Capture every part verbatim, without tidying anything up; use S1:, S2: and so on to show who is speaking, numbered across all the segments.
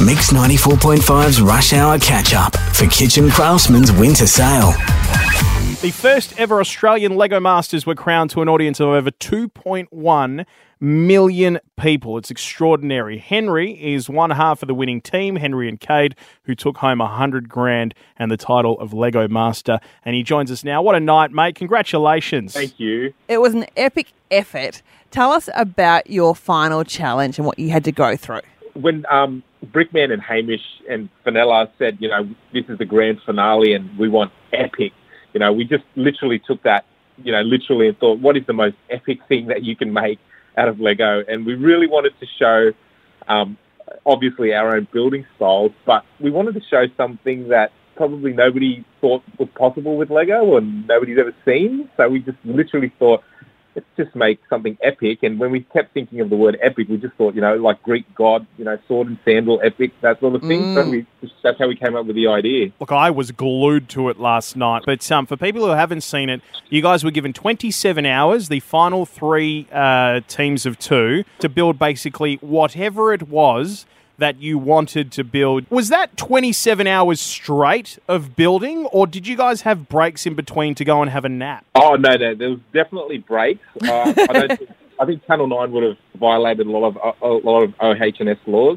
S1: Mix ninety-four point five's Rush Hour Catch-Up for Kitchen Craftsman's winter sale.
S2: The first ever Australian Lego Masters were crowned to an audience of over two point one million people. It's extraordinary. Henry is one half of the winning team, Henry and Cade, who took home a hundred grand and the title of Lego Master. And he joins us now. What a night, mate. Congratulations.
S3: Thank you.
S4: It was an epic effort. Tell us about your final challenge and what you had to go through.
S3: When um, Brickman and Hamish and Fenella said, you know, this is the grand finale and we want epic, you know, we just literally took that, you know, literally and thought, what is the most epic thing that you can make out of Lego? And we really wanted to show, um, obviously, our own building styles, but we wanted to show something that probably nobody thought was possible with Lego or nobody's ever seen. So we just literally thought, let's just make something epic. And when we kept thinking of the word epic, we just thought, you know, like Greek god, you know, sword and sandal, epic, that sort of thing. Mm. So we, that's how we came up with the idea.
S2: Look, I was glued to it last night. But um, for people who haven't seen it, you guys were given twenty-seven hours, the final three uh, teams of two, to build basically whatever it was that you wanted to build. Was that twenty-seven hours straight of building, or did you guys have breaks in between to go and have a nap?
S3: Oh, no, no. There was definitely breaks. Uh, I don't think, I think Channel nine would have violated a lot of a lot of O H and S laws.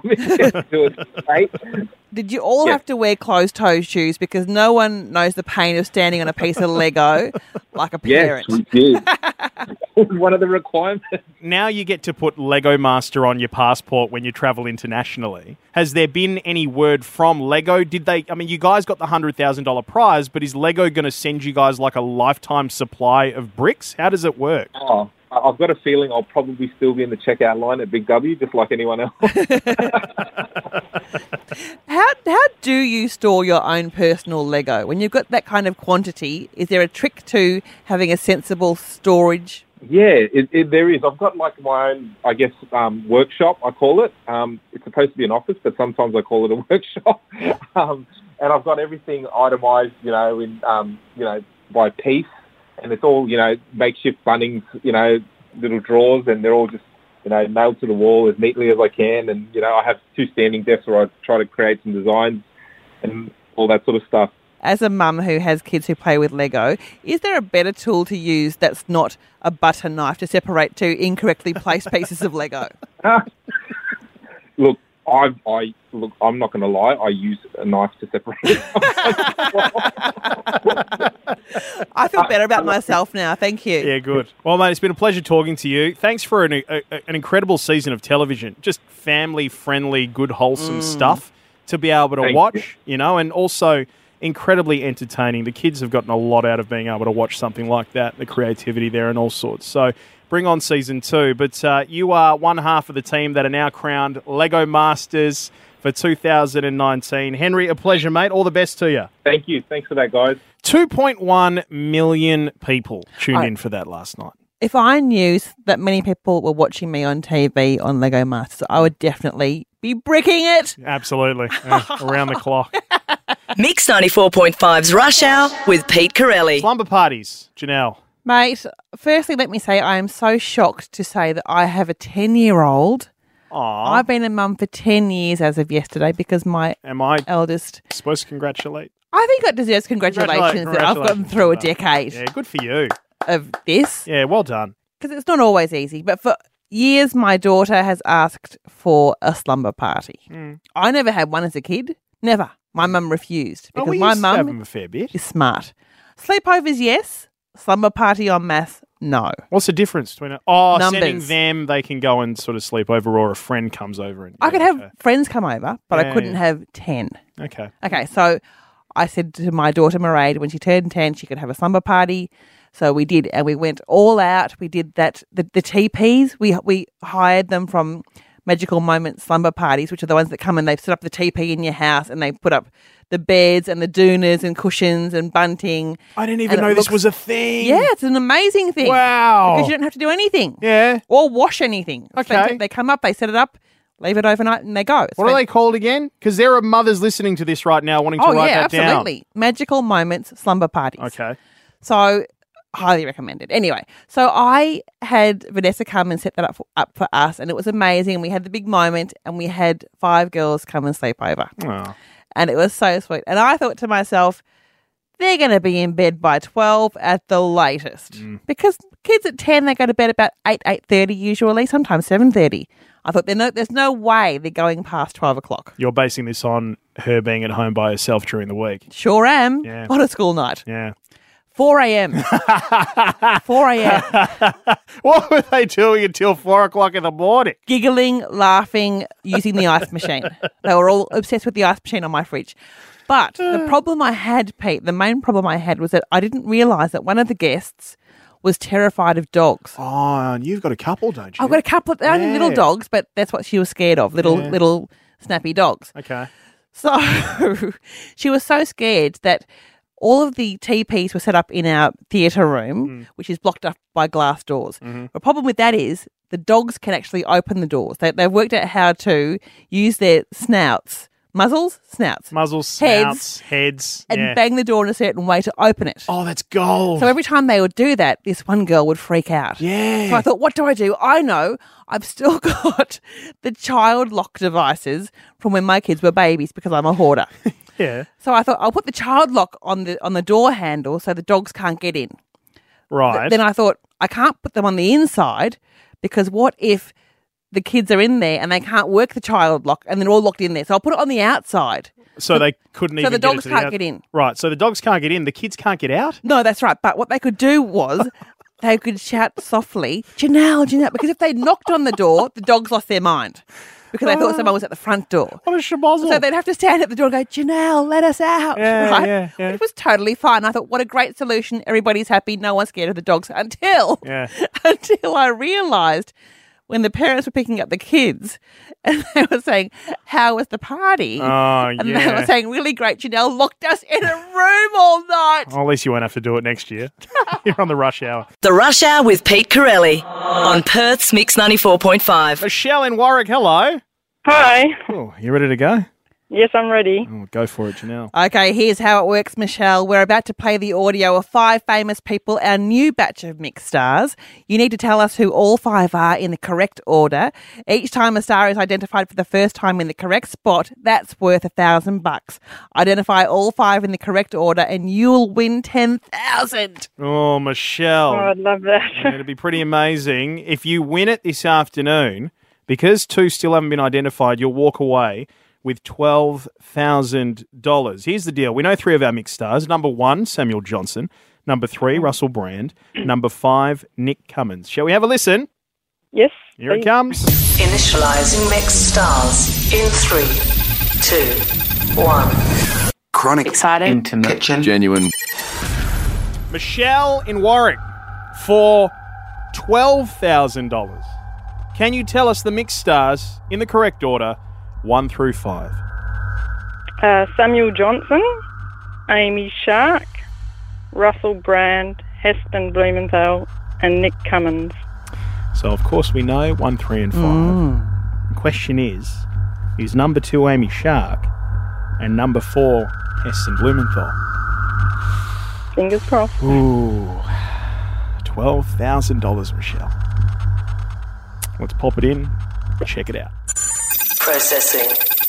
S4: Did you all
S3: yeah.
S4: have to wear closed-toe shoes because no one knows the pain of standing on a piece of Lego like a parent?
S3: Yes, we did. That was one of the requirements.
S2: Now you get to put Lego Master on your passport when you travel internationally. Has there been any word from Lego? Did they? I mean, you guys got the one hundred thousand dollars prize, but is Lego going to send you guys like a lifetime supply of bricks? How does it work?
S3: Oh, I've got a feeling I'll probably still be in the checkout line at Big W, just like anyone else.
S4: How how do you store your own personal Lego? When you've got that kind of quantity, is there a trick to having a sensible storage?
S3: Yeah, it, it, there is. I've got like my own, I guess, um, workshop, I call it. Um, it's supposed to be an office, but sometimes I call it a workshop. um, and I've got everything itemised, you know, in um, you know, by piece. And it's all, you know, makeshift Bunnings, you know, little drawers, and they're all just, you know, nailed to the wall as neatly as I can. And, you know, I have two standing desks where I try to create some designs and all that sort of stuff.
S4: As a mum who has kids who play with Lego, is there a better tool to use that's not a butter knife to separate two incorrectly placed pieces of Lego?
S3: Look, I, I look. I'm not going to lie. I use a knife to separate it.
S4: I feel better about myself now. Thank you.
S2: Yeah, good. Well, mate, it's been a pleasure talking to you. Thanks for an, a, an incredible season of television. Just family-friendly, good, wholesome mm. stuff to be able to
S3: Thank
S2: watch,
S3: you.
S2: you know, and also incredibly entertaining. The kids have gotten a lot out of being able to watch something like that, the creativity there and all sorts. So bring on season two. But uh, you are one half of the team that are now crowned Lego Masters for two thousand nineteen. Henry, a pleasure, mate. All the best to you.
S3: Thank you. Thanks for that, guys.
S2: two point one million people tuned
S4: I,
S2: in for that last night.
S4: If I knew that many people were watching me on T V on Lego Masters, I would definitely be bricking it.
S2: Absolutely. uh, around the clock.
S5: Mix ninety-four point five's Rush Hour with Pete Corelli.
S2: Slumber parties, Janelle.
S4: Mate, firstly, let me say I am so shocked to say that I have a ten-year-old.
S2: Aww.
S4: I've been a mum for ten years as of yesterday because my
S2: Am I
S4: eldest...
S2: supposed to congratulate?
S4: I think it deserves congratulations,
S2: Congratulations
S4: that I've gotten through a decade
S2: Yeah, good for you.
S4: of this.
S2: Yeah, well done.
S4: Because it's not always easy. But for years, my daughter has asked for a slumber party.
S2: Mm.
S4: I never had one as a kid. Never. My mum refused because
S2: oh, we
S4: my
S2: used to have
S4: mum
S2: them a fair bit.
S4: is smart. Sleepovers, yes. Slumber party en masse, no.
S2: What's the difference between it? Oh,
S4: Numbers.
S2: sending them, they can go and sort of sleep over, or a friend comes over. and
S4: I
S2: yeah,
S4: could have
S2: okay.
S4: friends come over, but
S2: Yeah,
S4: I couldn't
S2: yeah.
S4: have ten.
S2: Okay.
S4: Okay, so I said to my daughter Mairead, when she turned ten, she could have a slumber party. So we did, and we went all out. We did that. The, the T Ps, we we hired them from Magical Moments Slumber Parties, which are the ones that come and they set up the T P in your house and they put up the beds and the doonas and cushions and bunting.
S2: I didn't even
S4: And it
S2: know this
S4: looks-
S2: was a thing.
S4: Yeah, it's an amazing thing.
S2: Wow.
S4: Because you don't have to do anything.
S2: Yeah.
S4: Or wash anything. It's
S2: Okay.
S4: fantastic. They come up, they set it up, leave it overnight, and they go. It's
S2: What are
S4: fan-
S2: they called again? Because there are mothers listening to this right now wanting to
S4: Oh,
S2: write
S4: yeah,
S2: that
S4: absolutely. Magical Moments Slumber Parties.
S2: down. Okay.
S4: So highly recommended. Anyway, so I had Vanessa come and set that up for, up for us, and it was amazing. We had the big moment, and we had five girls come and sleep over.
S2: Oh.
S4: And it was so sweet. And I thought to myself, they're going to be in bed by twelve at the latest.
S2: Mm.
S4: Because kids at ten, they go to bed about eight, eight thirty usually, sometimes seven thirty. I thought no, there's no way they're going past twelve o'clock.
S2: You're basing this on her being at home by herself during the week.
S4: Sure am.
S2: Yeah.
S4: On a school night.
S2: Yeah.
S4: four a.m. four a.m.
S2: What were they doing until four o'clock in the morning?
S4: Giggling, laughing, using the ice machine. They were all obsessed with the ice machine on my fridge. But the problem I had, Pete, the main problem I had was that I didn't realise that one of the guests was terrified of dogs.
S2: Oh, and you've got a couple, don't you?
S4: I've got a couple of, they're only
S2: Yeah.
S4: little dogs, but that's what she was scared of, little
S2: Yeah.
S4: little snappy dogs.
S2: Okay.
S4: So she was so scared that all of the teepees were set up in our theatre room,
S2: Mm.
S4: which is blocked up by glass doors.
S2: Mm-hmm.
S4: The problem with that is the dogs can actually open the doors. They, they've worked out how to use their snouts, muzzles, snouts,
S2: Muzzles,
S4: Heads.
S2: snouts, heads.
S4: and
S2: yeah.
S4: bang the door in a certain way to open it.
S2: Oh, that's gold.
S4: So every time they would do that, this one girl would freak out.
S2: yeah.
S4: So I thought, what do I do? I know I've still got the child lock devices from when my kids were babies because I'm a hoarder.
S2: yeah.
S4: So I thought I'll put the child lock on the on the door handle so the dogs can't get in.
S2: Right.
S4: Then I thought I can't put them on the inside because what if the kids are in there and they can't work the child lock and they're all locked in there? So I'll put it on the outside.
S2: so they couldn't
S4: So
S2: even
S4: the
S2: get it
S4: dogs
S2: to the
S4: can't
S2: out-
S4: get in.
S2: Right. So the dogs can't get in. The kids can't get out?
S4: No, that's right. But what they could do was they could shout softly, Janelle, Janelle, because if they knocked on the door, the dogs lost their mind because they thought someone was at the front door.
S2: What a shabozzle.
S4: So they'd have to stand at the door and go, Janelle, let us out.
S2: Yeah,
S4: right?
S2: yeah, yeah.
S4: It was totally fine. I thought, what a great solution. Everybody's happy. No one's scared of the dogs until,
S2: Yeah.
S4: until I realised when the parents were picking up the kids and they were saying, how was the party?
S2: Oh,
S4: and they
S2: yeah.
S4: were saying, really great. Janelle locked us in a room all night.
S2: Well, at least you won't have to do it next year. You're on the rush hour.
S5: The Rush Hour with Pete Corelli on Perth's Mix ninety-four point five.
S2: Michelle in Warwick, hello.
S6: Hi.
S2: Oh, you ready to go?
S6: Yes, I'm ready.
S2: Oh, go for it, Janelle.
S4: Okay, here's how it works, Michelle. We're about to play the audio of five famous people, our new batch of Mix stars. You need to tell us who all five are in the correct order. Each time a star is identified for the first time in the correct spot, that's worth a thousand bucks. Identify all five in the correct order and you'll win ten thousand.
S2: Oh, Michelle.
S6: Oh, I'd love that.
S2: It'll be pretty amazing. If you win it this afternoon, because two still haven't been identified, you'll walk away with twelve thousand dollars. Here's the deal. We know three of our mixed stars. Number one, Samuel Johnson. Number three, Russell Brand. Number five, Nick Cummins. Shall we have a listen?
S6: Yes.
S2: Here it
S6: please.
S2: comes.
S5: Initializing mixed stars in three, two, one.
S7: Chronic.
S5: Excited?
S7: Intimate. Kitchen. Genuine.
S2: Michelle in Warwick for twelve thousand dollars. Can you tell us the mixed stars in the correct order, one through five?
S6: Uh, Samuel Johnson, Amy Shark, Russell Brand, Heston Blumenthal, and Nick Cummins.
S2: So, of course, we know one, three, and five. The question is, is number two Amy Shark and number four Heston Blumenthal?
S6: Fingers crossed.
S2: Ooh, twelve thousand dollars, Michelle. Let's pop it in, check it out.
S5: Processing.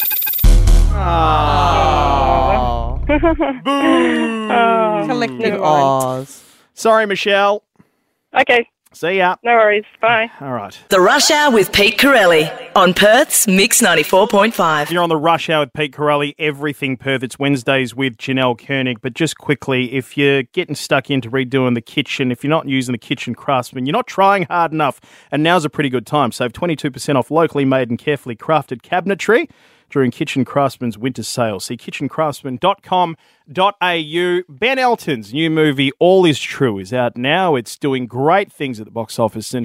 S4: Oh. Collective
S6: never mind.
S4: Oz.
S2: Sorry, Michelle.
S6: Okay,
S2: See ya.
S6: no worries. Bye.
S2: All right.
S5: The Rush Hour with Pete Corelli on Perth's Mix ninety-four point five.
S2: You're on the Rush Hour with Pete Corelli, Everything Perth. It's Wednesdays with Janelle Koenig. But just quickly, if you're getting stuck into redoing the kitchen, if you're not using the Kitchen Craftsman, you're not trying hard enough, and now's a pretty good time. Save twenty-two percent off locally made and carefully crafted cabinetry during Kitchen Craftsman's winter sale. See kitchen craftsman dot com dot a u. Ben Elton's new movie, All Is True, is out now. It's doing great things at the box office, and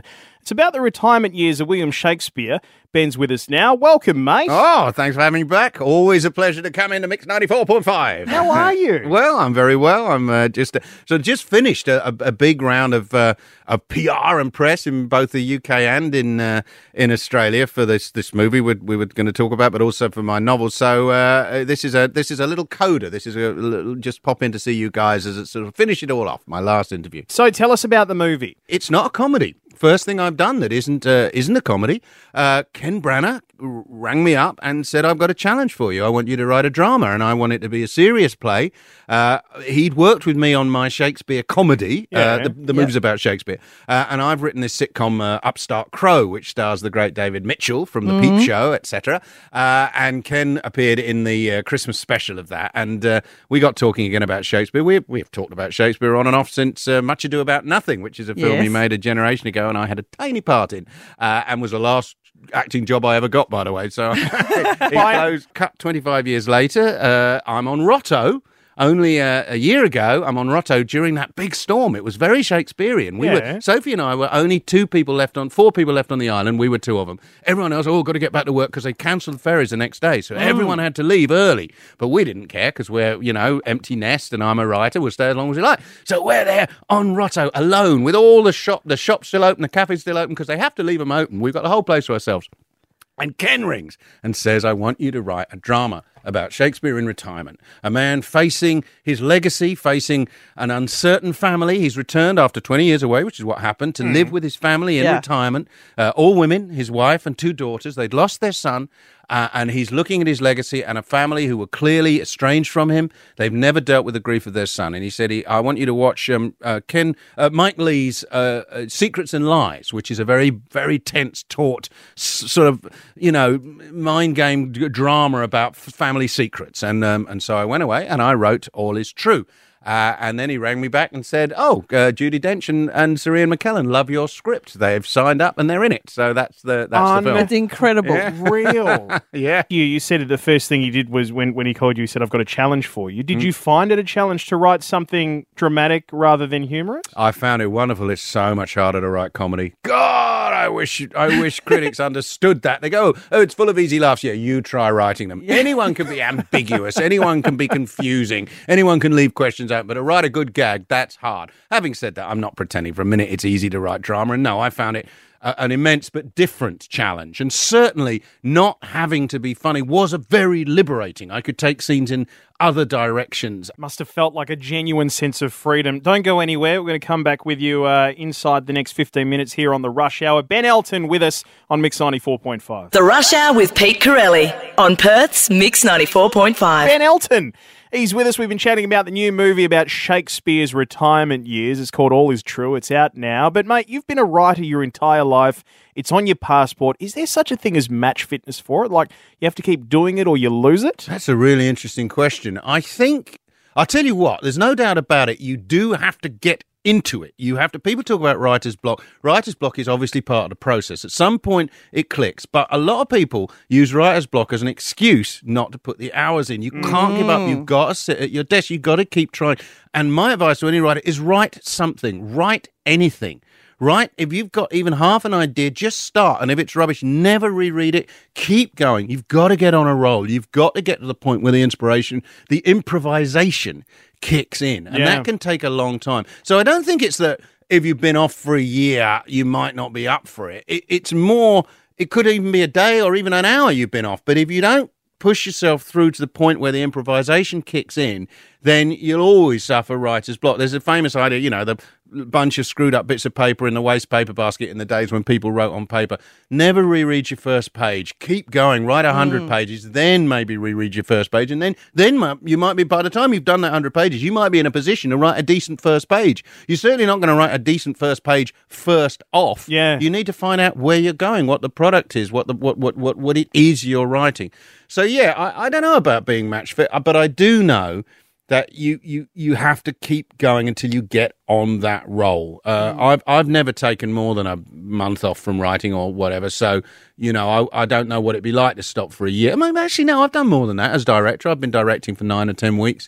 S2: It's about the retirement years of William Shakespeare. Ben's with us now. Welcome, mate.
S8: Oh, thanks for having me back. Always a pleasure to come into Mix ninety-four point five.
S2: How are you?
S8: Well, I'm very well. I'm uh, just uh, so just finished a, a, a big round of uh, of P R and press in both the U K and in uh, in Australia for this this movie we, we were going to talk about, but also for my novel. So uh, this is a this is a little coda. This is a little, just pop in to see you guys as it sort of finish it all off. My last interview.
S2: So tell us about the movie.
S8: It's not a comedy. First thing I've done that isn't uh, isn't a comedy. Uh, Ken Branagh r- rang me up and said, "I've got a challenge for you. I want you to write a drama, and I want it to be a serious play." Uh, he'd worked with me on my Shakespeare comedy.
S2: Yeah.
S8: Uh, the the movie's about Shakespeare, uh, and I've written this sitcom, uh, Upstart Crow, which stars the great David Mitchell from The Peep Show, et cetera. Uh, and Ken appeared in the uh, Christmas special of that, and uh, we got talking again about Shakespeare. We we've talked about Shakespeare on and off since uh, Much Ado About Nothing, which is a film
S4: Yes.
S8: he made a generation ago, and I had a tiny part in, uh, and was the last acting job I ever got, by the way. So it closed, cut twenty-five years later. Uh, I'm on Rotto. Only uh, a year ago, I'm on Rotto during that big storm. It was very Shakespearean. We
S2: Yeah.
S8: were Sophie and I were only two people left on, four people left on the island. We were two of them. Everyone else, oh, got to get back to work because they cancelled the ferries the next day. So everyone had to leave early. But we didn't care because we're, you know, empty nest and I'm a writer. We'll stay as long as we like. So we're there on Rotto alone with all the shop, the shops still open, the cafes still open because they have to leave them open. We've got the whole place to ourselves. And Ken rings and says, "I want you to write a drama about Shakespeare in retirement. A man facing his legacy, facing an uncertain family. He's returned after twenty years away, which is what happened, to live with his family in
S4: Yeah.
S8: retirement. Uh, all women, his wife and two daughters. They'd lost their son. Uh, and he's looking at his legacy and a family who were clearly estranged from him. They've never dealt with the grief of their son. And he said, he, I want you to watch um, uh, Ken uh, Mike Leigh's uh, uh, Secrets and Lies, which is a very, very tense, taut, s- sort of, you know, mind game d- drama about f- family secrets. And, um, and so I went away and I wrote All Is True. Uh, and then he rang me back and said, oh, uh, Judi Dench and, and Sir Ian McKellen love your script. They've signed up and they're in it. So that's the that's
S2: Oh,
S8: the
S2: no.
S8: film.
S4: It's incredible.
S2: Real.
S8: Yeah.
S2: You, you said it, the first thing he did was when, when he called you, he said, I've got a challenge for you.
S8: Mm.
S2: Did you find it a challenge to write something dramatic rather than humorous?
S8: I found it wonderful. It's so much harder to write comedy. God, I wish I wish critics understood that. They go, oh, it's full of easy laughs. Yeah, you try writing them. Anyone can be ambiguous. Anyone can be confusing. Anyone can leave questions out. But to write a good gag, that's hard. Having said that, I'm not pretending for a minute it's easy to write drama. And no, I found it uh, an immense but different challenge. And certainly not having to be funny was a very liberating. I could take scenes in other directions.
S2: Must have felt like a genuine sense of freedom. Don't go anywhere. We're going to come back with you uh, inside the next fifteen minutes here on the Rush Hour. Ben Elton with us on Mix ninety-four point five.
S5: The Rush Hour with Pete Corelli on Perth's Mix ninety-four point five.
S2: Ben Elton. He's with us. We've been chatting about the new movie about Shakespeare's retirement years. It's called All Is True. It's out now. But, mate, you've been a writer your entire life. It's on your passport. Is there such a thing as match fitness for it? Like, you have to keep doing it or you lose it?
S8: That's a really interesting question. I think, I'll tell you what, there's no doubt about it. You do have to get into it. You have to, people talk about writer's block. Writer's block is obviously part of the process. At some point it clicks, but a lot of people use writer's block as an excuse not to put the hours in. You can't give up. You've got to sit at your desk. You've got to keep trying. And my advice to any writer is write something, write anything. Right? If you've got even half an idea, just start. And if it's rubbish, never reread it. Keep going. You've got to get on a roll. You've got to get to the point where the inspiration, the improvisation kicks in. And
S2: Yeah.
S8: that can take a long time. So I don't think it's that if you've been off for a year, you might not be up for it. it it's more, it could even be a day or even an hour you've been off. But if you don't push yourself through to the point where the improvisation kicks in, then you'll always suffer writer's block. There's a famous idea, you know, the bunch of screwed up bits of paper in the waste paper basket in the days when people wrote on paper. Never reread your first page. Keep going. Write a hundred mm. pages, then maybe reread your first page, and then then you might be, by the time you've done that hundred pages, you might be in a position to write a decent first page. You're certainly not going to write a decent first page first off.
S2: Yeah.
S8: You need to find out where you're going, what the product is, what the what what what, what it is you're writing. So yeah, I, I don't know about being match fit, but I do know that you, you, you have to keep going until you get on that roll. Uh, mm. I've I've never taken more than a month off from writing or whatever, so you know I I don't know what it'd be like to stop for a year. I mean, actually, no, I've done more than that as director. I've been directing for nine or ten weeks,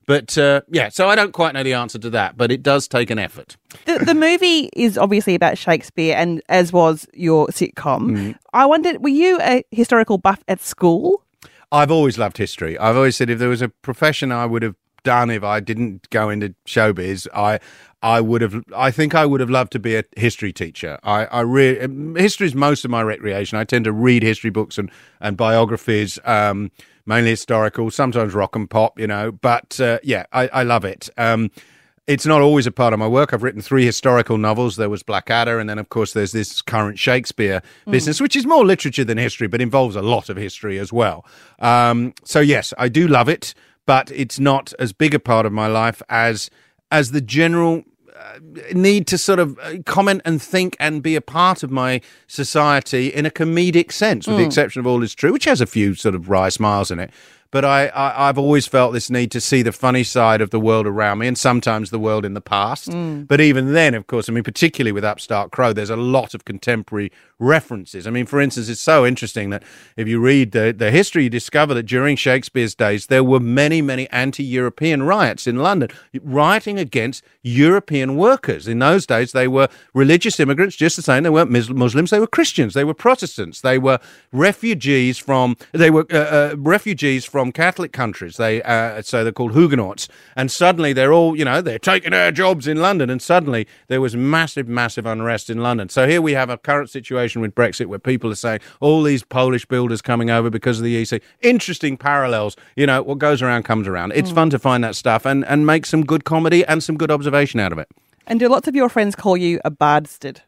S8: But uh, yeah, so I don't quite know the answer to that, but it does take an effort.
S4: The, the movie is obviously about Shakespeare, and as was your sitcom.
S8: Mm.
S4: I wondered, were you a historical buff at school?
S8: I've always loved history. I've always said if there was a profession I would have done if I didn't go into showbiz, I I would have. I think I would have loved to be a history teacher. I, I really history is most of my recreation. I tend to read history books and and biographies, um, mainly historical, sometimes rock and pop, you know. But uh, yeah, I, I love it. Um, It's not always a part of my work. I've written three historical novels. There was Blackadder, and then, of course, there's this current Shakespeare mm. business, which is more literature than history, but involves a lot of history as well. Um, so, yes, I do love it, but it's not as big a part of my life as as the general uh, need to sort of comment and think and be a part of my society in a comedic sense, with mm. the exception of All Is True, which has a few sort of wry smiles in it. But I, I, I've always felt this need to see the funny side of the world around me and sometimes the world in the past. Mm. But even then, of course, I mean, particularly with Upstart Crow, there's a lot of contemporary references. I mean, for instance, it's so interesting that if you read the, the history, you discover that during Shakespeare's days, there were many, many anti-European riots in London, rioting against European workers. In those days, they were religious immigrants, just the same. They weren't Muslims, they were Christians, they were Protestants, they were refugees from, they were uh, uh, refugees from From Catholic countries. They uh, so they're called Huguenots, and suddenly they're all, you know, they're taking our jobs in London, and suddenly there was massive, massive unrest in London. So here we have a current situation with Brexit where people are saying all these Polish builders coming over because of the E C. Interesting parallels. You know, what goes around comes around. It's mm. fun to find that stuff and and make some good comedy and some good observation out of it.
S4: And do lots of your friends call you a bardstead?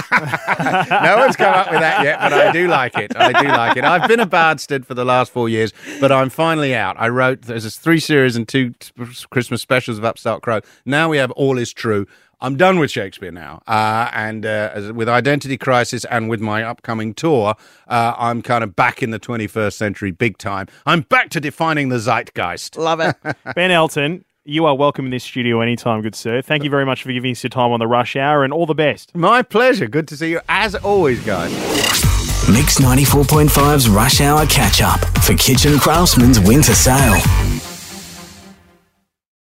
S8: No one's come up with that yet, but I do like it. I do like it. I've been a bardstead for the last four years, but I'm finally out. I wrote, there's three series and two Christmas specials of Upstart Crow. Now we have All Is True. I'm done with Shakespeare now. Uh, and uh, as, with Identity Crisis and with my upcoming tour, uh, I'm kind of back in the twenty-first century big time. I'm back to defining the zeitgeist.
S4: Love it.
S2: Ben Elton, you are welcome in this studio anytime, good sir. Thank you very much for giving us your time on the Rush Hour, and all the best.
S8: My pleasure. Good to see you, as always, guys.
S1: Mix ninety-four point five's Rush Hour Catch-Up for Kitchen Craftsman's winter sale.